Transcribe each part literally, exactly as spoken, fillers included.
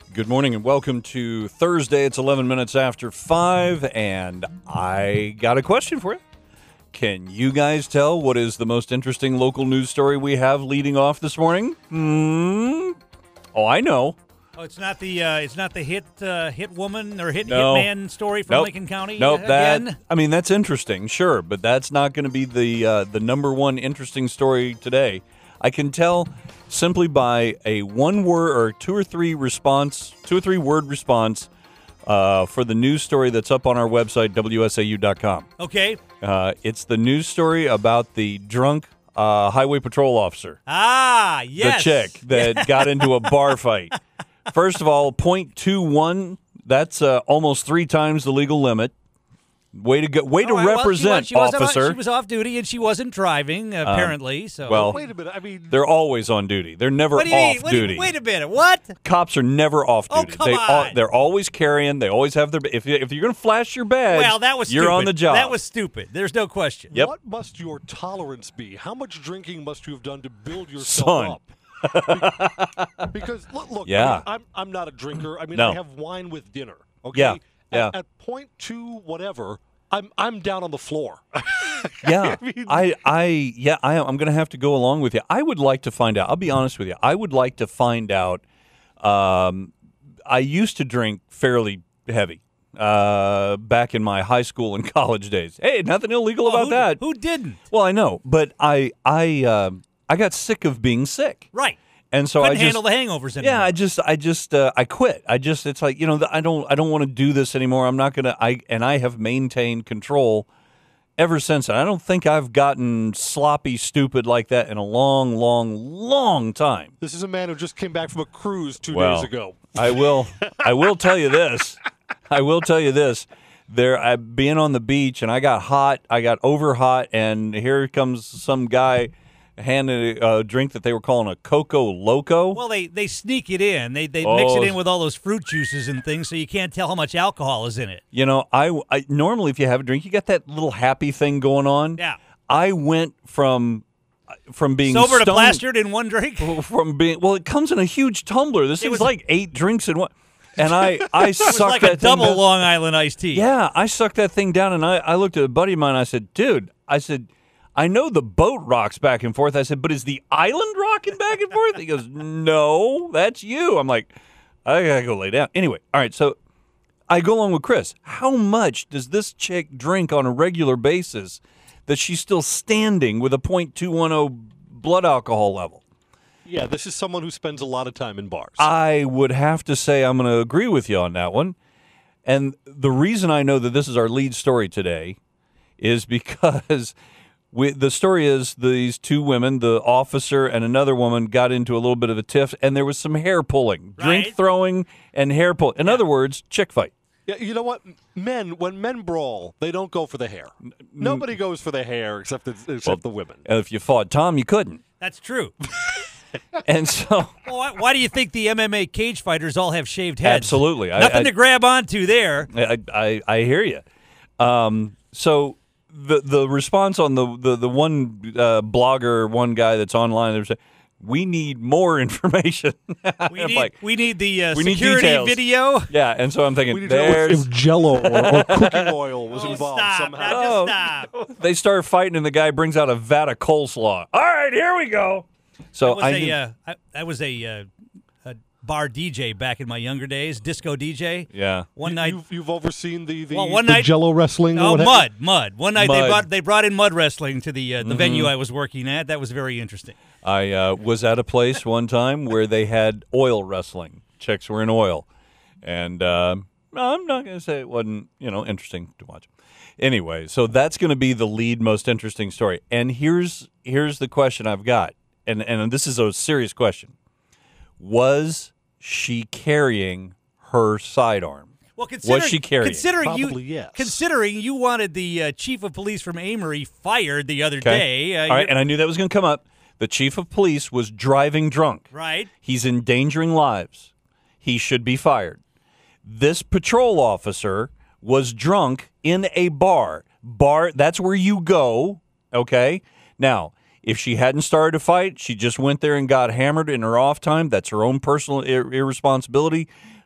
Good morning and welcome to Thursday. It's eleven minutes after five, and I got a question for you. Can you guys tell what is the most interesting local news story we have leading off this morning? Hmm. Oh, I know. Oh, it's not the uh, it's not the hit uh, hit woman or hit No. hitman story from Nope. Lincoln County. Nope. uh, That again? I mean, that's interesting, sure, but that's not going to be the uh, the number one interesting story today. I can tell simply by a one word or two or three response, two or three word response uh, for the news story that's up on our website, W S A U dot com. Okay. Uh, it's the news story about the drunk uh, highway patrol officer, Ah, yes. the chick that got into a bar fight. First of all, point two one, that's uh, almost three times the legal limit. Way to go! Way to All right, well, represent, she was, she was officer. Off, she was off duty and she wasn't driving, apparently. so well, Wait a minute. I mean, they're always on duty. They're never what do you off mean? What do you- duty. wait a minute. What? Cops are never off Oh, duty. come they on. they're always carrying. They always have their. If you, if you're going to flash your badge, Well, that was you're stupid. on the job. That was stupid. There's no question. Yep. what must your tolerance be? How much drinking must you have done to build yourself Son. up? Because look, look Yeah. I mean, I'm I'm not a drinker. I mean, No. I have wine with dinner. Okay. Yeah, At, yeah. At point two, whatever, I'm I'm down on the floor. Yeah, I mean- I, I, yeah, I, I'm going to have to go along with you. I would like to find out. I'll be honest with you. I would like to find out. Um, I used to drink fairly heavy uh, back in my high school and college days. Hey, nothing illegal Oh, about who, that. Who didn't? Well, I know, but I, I, uh, I got sick of being sick, Right. and so Couldn't I just handle the hangovers anymore. yeah, I just, I just, uh, I quit. I just, it's like, you know, I don't, I don't want to do this anymore. I'm not gonna. I and I have maintained control ever since. And I don't think I've gotten sloppy, stupid like that in a long, long, long time. This is a man who just came back from a cruise two Well, days ago. I will, I will tell you this. I will tell you this. There, I being on the beach, and I got hot. I got over hot, and here comes some guy handing a drink that they were calling a Coco Loco. Well, they, they sneak it in. They they mix Oh. it in with all those fruit juices and things, so you can't tell how much alcohol is in it. You know, I, I normally if you have a drink, you got that little happy thing going on. Yeah. I went from from being Sober to stoned- plastered in one drink. from being well, it comes in a huge tumbler. This thing's was- like eight drinks in one, and I I It was sucked like that a thing double down. Long Island iced tea. Yeah, I sucked that thing down, and I I looked at a buddy of mine. And I said, dude, I said. I know the boat rocks back and forth. I said, but is the island rocking back and forth? He goes, no, that's you. I'm like, I gotta go lay down. Anyway, all right, so I go along with Chris. How much does this chick drink on a regular basis that she's still standing with a point two one zero blood alcohol level? Yeah, this is someone who spends a lot of time in bars. I would have to say I'm going to agree with you on that one. And the reason I know that this is our lead story today is because we, the story is these two women, the officer and another woman, got into a little bit of a tiff, and there was some hair pulling, drink Right. throwing, and hair pulling. In other words, chick fight. Yeah, you know what? Men, when men brawl, they don't go for the hair. Nobody goes for the hair except the, except the women. And if you fought Tom, you couldn't. That's true. And so, Well, why, why do you think the M M A cage fighters all have shaved heads? absolutely. I- Nothing I- to grab onto there. I, I, I hear you. Um, so the the response on the the, the one uh, blogger, one guy that's online, they were saying, we need more information. We I'm need, like, we need the uh, we need security details. video. yeah, and so I'm We thinking, need to know if, there's. if Jello or, or cooking oil was Oh, involved stop. somehow. Now Oh. just stop. They start fighting, and the guy brings out a vat of coleslaw. All right, here we go. So I was I a, knew- uh, I, I was a, uh, a bar D J back in my younger days, disco D J. yeah. One You- night, you've, you've overseen the the, Well, one the night- Jello wrestling. or oh what have mud, mud. One night they Mud. brought they brought in mud wrestling to the uh, the venue Mm-hmm. I was working at. That was very interesting. I uh, was at a place one time where they had oil wrestling. Chicks were in oil. And uh, I'm not going to say it wasn't, you know, interesting to watch. Anyway, so that's going to be the lead most interesting story. And here's here's the question I've got. And, and this is a serious question. Was she carrying her sidearm? Well, considering, she carrying? Considering Probably you, yes. considering you wanted the uh, chief of police from Amory fired the other Okay. day, uh, All right, you're- and I knew that was going to come up. The chief of police was driving drunk. right? He's endangering lives. He should be fired. This patrol officer was drunk in a bar. Bar, that's where you go, okay? Now, if she hadn't started a fight, she just went there and got hammered in her off time. That's her own personal ir- irresponsibility.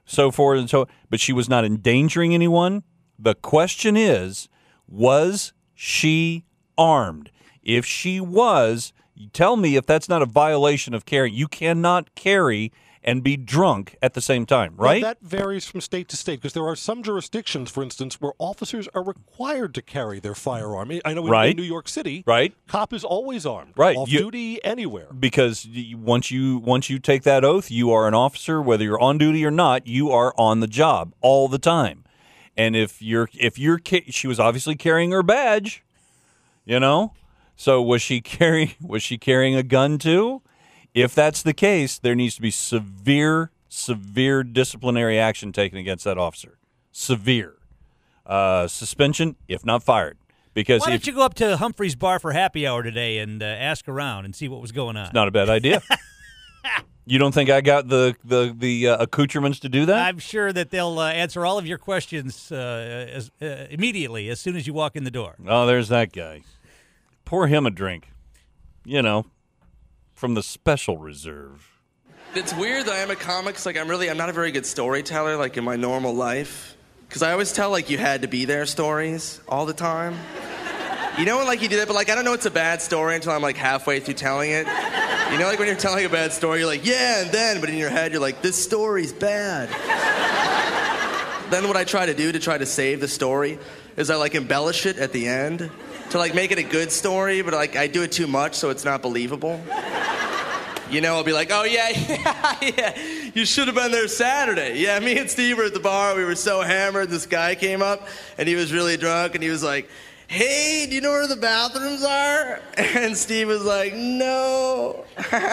so forth and so. But she was not endangering anyone. The question is, was she armed? If she was, tell me if that's not a violation of carrying. You cannot carry and be drunk at the same time, right? Well, that varies from state to state because there are some jurisdictions, for instance, where officers are required to carry their firearm. I know in, right. in New York City, right. cop is always armed, right. off you, duty, anywhere. Because once you once you take that oath, you are an officer, whether you're on duty or not. You are on the job all the time. And if you're if you're she was obviously carrying her badge, you know. So was she carrying was she carrying a gun too? If that's the case, there needs to be severe, severe disciplinary action taken against that officer. Severe. Uh, suspension, if not fired. Because Why if, don't you go up to Humphrey's Bar for happy hour today and uh, ask around and see what was going on? It's not a bad idea. You don't think I got the, the, the uh, accoutrements to do that? I'm sure that they'll uh, answer all of your questions uh, as, uh, immediately as soon as you walk in the door. Oh, there's that guy. Pour him a drink. You know. From the Special Reserve. It's weird that I am a comic because, like, I'm really, I'm not a very good storyteller, like, in my normal life. Because I always tell, like, you had to be there stories all the time. You know when, like, you do that, but, like, I don't know it's a bad story until I'm, like, halfway through telling it. You know, like, when you're telling a bad story, you're like, yeah, and then, but in your head, you're like, this story's bad. Then what I try to do to try to save the story is I, like, embellish it at the end to, like, make it a good story, but, like, I do it too much so it's not believable. You know, I'll be like, oh, yeah, yeah, yeah, you should have been there Saturday. Yeah, me and Steve were at the bar. We were so hammered. This guy came up, and he was really drunk, and he was like, hey, do you know where the bathrooms are? And Steve was like, no.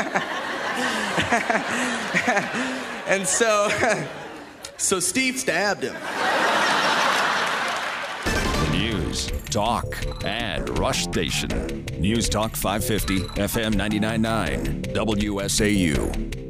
And so, so Steve stabbed him. News, talk, and Rush Station. News Talk five fifty, F M ninety-nine point nine, W S A U.